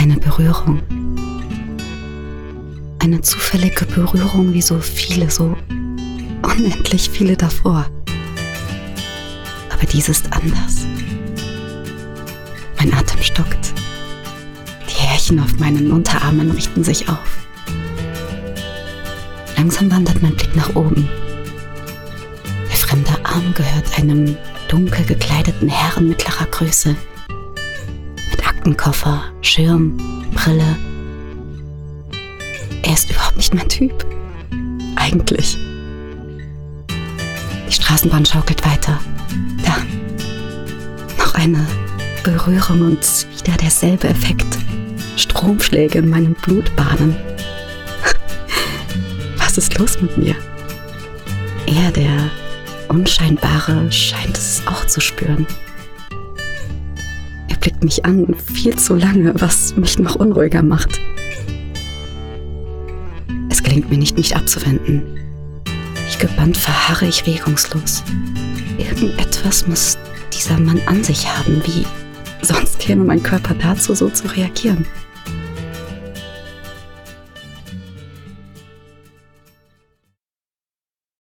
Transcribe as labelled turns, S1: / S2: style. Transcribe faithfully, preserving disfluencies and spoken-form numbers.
S1: Eine Berührung. Eine zufällige Berührung wie so viele, so unendlich viele davor. Aber diese ist anders. Mein Atem stockt. Die Härchen auf meinen Unterarmen richten sich auf. Langsam wandert mein Blick nach oben. Der fremde Arm gehört einem dunkel gekleideten Herrn mittlerer Größe. Mit Aktenkoffer, Schirm, Brille. Er ist überhaupt nicht mein Typ. Eigentlich. Die Straßenbahn schaukelt weiter. Da. Noch eine Berührung und wieder derselbe Effekt. Stromschläge in meinem Blut baden. Was ist los mit mir? Er, der Unscheinbare, scheint es auch zu spüren. Er blickt mich an, viel zu lange, was mich noch unruhiger macht. Es gelingt mir nicht, mich abzuwenden. Wie gebannt verharre ich regungslos. Irgendetwas muss dieser Mann an sich haben, wie sonst käme mein Körper dazu, so zu reagieren.